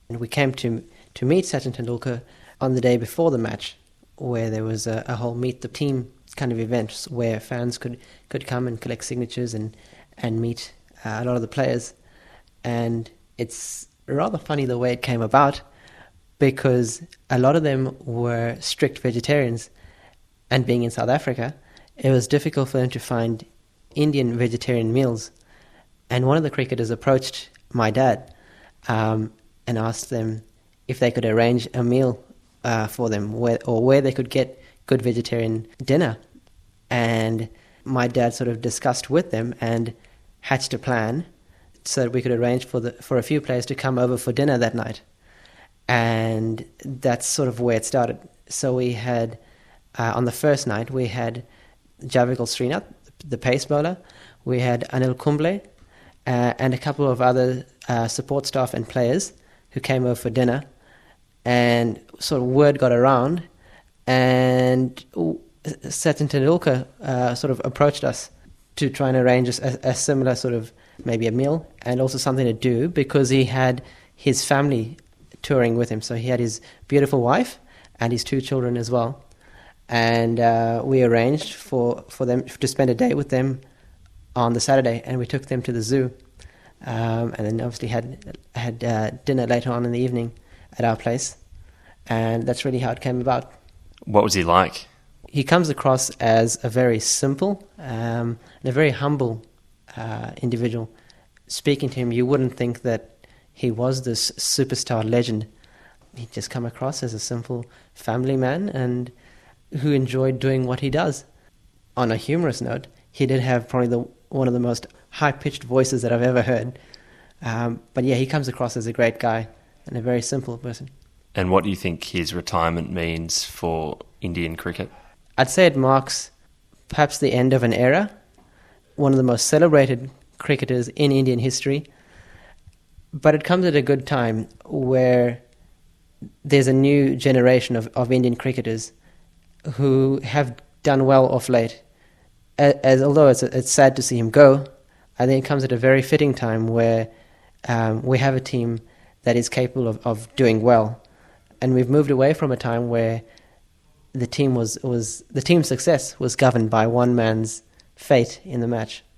And we came to meet Sachin Tendulkar on the day before the match, where there was a whole meet the team kind of event where fans could come and collect signatures and meet a lot of the players. And it's rather funny the way it came about, because a lot of them were strict vegetarians, and being in South Africa, it was difficult for them to find Indian vegetarian meals. And one of the cricketers approached my dad and asked them if they could arrange a meal for them, where they could get good vegetarian dinner. And my dad sort of discussed with them and hatched a plan so that we could arrange for a few players to come over for dinner that night. And that's sort of where it started. So we had, on the first night, we had Javikul Srinath, the pace bowler. We had Anil Kumble and a couple of other support staff and players who came over for dinner. And sort of word got around, and Sachin Tendulkar sort of approached us to try and arrange a similar sort of maybe a meal and also something to do, because he had his family touring with him. So he had his beautiful wife and his 2 children as well. And we arranged for them to spend a day with them on the Saturday, and we took them to the zoo. And then obviously had dinner later on in the evening at our place. And that's really how it came about. What was he like? He comes across as a very simple and a very humble individual. Speaking to him, you wouldn't think that he was this superstar legend. He'd just come across as a simple family man and who enjoyed doing what he does. On a humorous note, he did have probably one of the most high-pitched voices that I've ever heard. But yeah, he comes across as a great guy and a very simple person. And what do you think his retirement means for Indian cricket? I'd say it marks perhaps the end of an era, one of the most celebrated cricketers in Indian history, but it comes at a good time where there's a new generation of Indian cricketers who have done well of late. Although it's sad to see him go, I think it comes at a very fitting time where we have a team that is capable of doing well. And we've moved away from a time where the team's success was governed by one man's fate in the match.